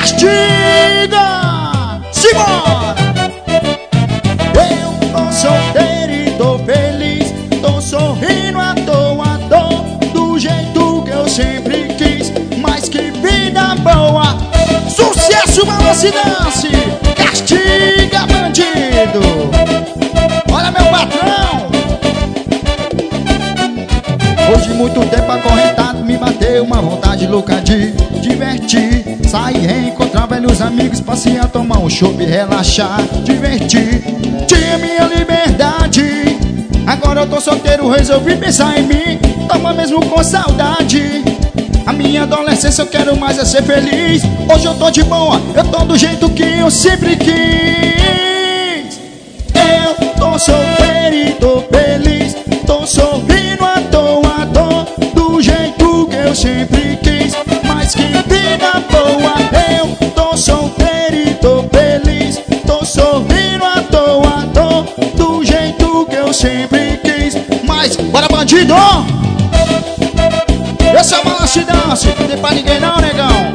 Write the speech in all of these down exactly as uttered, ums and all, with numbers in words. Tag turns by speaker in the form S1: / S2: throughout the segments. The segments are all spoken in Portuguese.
S1: Castiga! Simbora! Eu tô solteiro e tô feliz, tô sorrindo à toa, tô do jeito que eu sempre quis. Mas que vida boa! Sucesso, balança e dance! Castiga, bandido! Olha, meu patrão! Hoje muito tempo acorrentado me bateu uma vontade louca de divertir. Sair, reencontrar velhos amigos, passear, tomar um chopp e relaxar. Divertir, tinha minha liberdade. Agora eu tô solteiro, resolvi pensar em mim. Tava mesmo com saudade. A minha adolescência eu quero mais é ser feliz. Hoje eu tô de boa, eu tô do jeito que eu sempre quis. Eu tô solteiro e tô feliz, tô sorrindo à toa, tô do jeito que eu sempre quis. Mas que vida boa! Eu tô solteiro e tô feliz, tô sorrindo à toa, tô do jeito que eu sempre quis. Mas, bora bandido! Esse é o balanço e dance, não tem pra ninguém não, negão.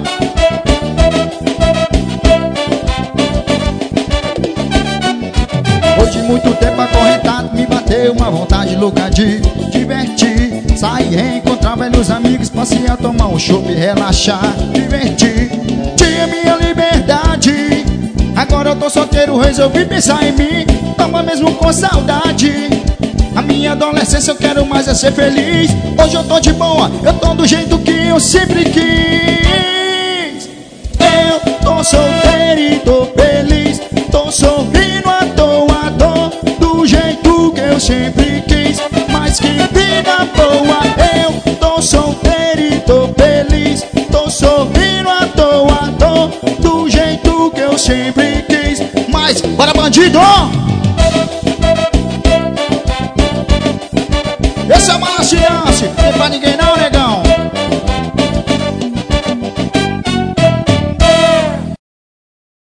S1: Hoje muito tempo acorrentado me bateu uma vontade louca de divertir. Sair, reencontrar velhos amigos, passear, tomar um chopp e relaxar. Divertir, tinha minha liberdade. Agora eu tô solteiro, resolvi pensar em mim. Tava mesmo com saudade. A minha adolescência eu quero mais é ser feliz. Hoje eu tô de boa, eu tô do jeito que eu sempre quis. Eu tô solteiro e tô feliz, tô sorrindo à toa, tô do jeito que eu sempre quis. Mas que vida boa! Eu tô solteiro e tô feliz, tô sorrindo à toa, tô do jeito que eu sempre quis. Mas, bora bandido!